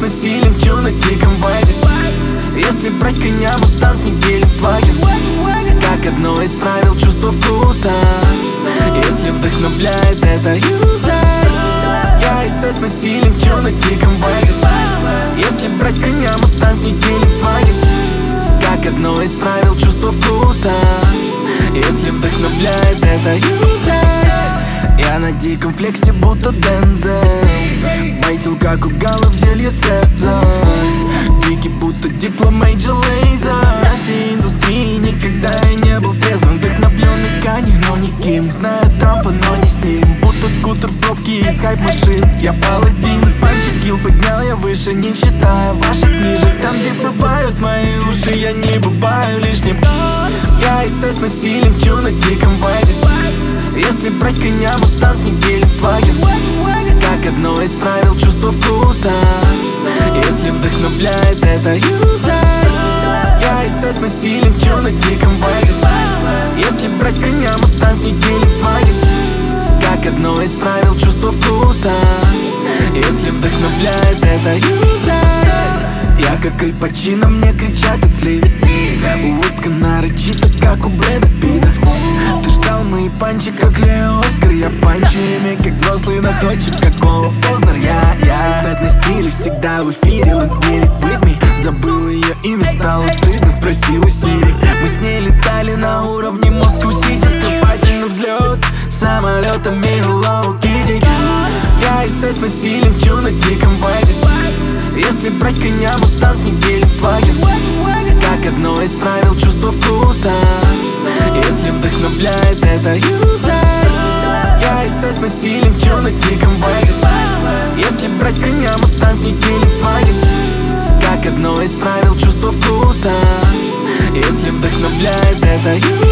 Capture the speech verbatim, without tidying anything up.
эстетным стилем, чё на диком вайбе. Если брать коня, мустанг, не гелендваген. Как одно из правил чувство вкуса. Если вдохновляет, это юзер. Я эстетным стилем, чё на диком вайбе. Если брать коня, мустанг, не гелендваген. Как одно из правил чувство вкуса. Если вдохновляет, это юзер. Я на диком флексе, будто Дензел. Байтил, как у галов, зелье Цезарь. Дикий, будто диплом Мейджор Лейзер. На всей индустрии никогда я не был трезвым. Вдохновленный Кани, но не Ким. Знаю Трампа, но не с ним. Будто скутер в пробке из хайп-машин. Я паладин, панчи скилл поднял я выше, не читая ваших книжек. Там, где бывают мои уши, я не бываю лишним. Я эстетным стилем, чё на диком вайбе. Если брать коня, мустанг, не гелендваген. Как одно из правил чувство вкуса. Если вдохновляет, это юзер. Я эстетным стилем, чё на диком вайбе. Если брать коня, мустанг, не гелендваген. Как одно из правил чувство вкуса. Если вдохновляет, это юзер. Я как Аль Пачино, мне кричат от слив. Улыбка нарочита, как у Брэда Питта. Ты ждал мои панчи, как Лео Оскар. Я панчу ими, как взрослый находчик, как Ола Познер. Я, я эстетный стиль, всегда в эфире. Let's get it with me. Забыл ее имя, стало стыдно, спросил у Сири. Мы с ней летали на уровне Москву-Сити. Скопательный взлет самолетами Hello Kitty. Я эстетным стилем, чё на диком вайбе. Если брать коня, мустанг, не гелендваген. Как одно из правил чувство вкуса. Если вдохновляет, это юзер. Я эстетным стилем, чё на диком вайбе. Если брать коня, мустанг, не гелендваген. Как одно из правил чувство вкуса. Если вдохновляет, это юзер.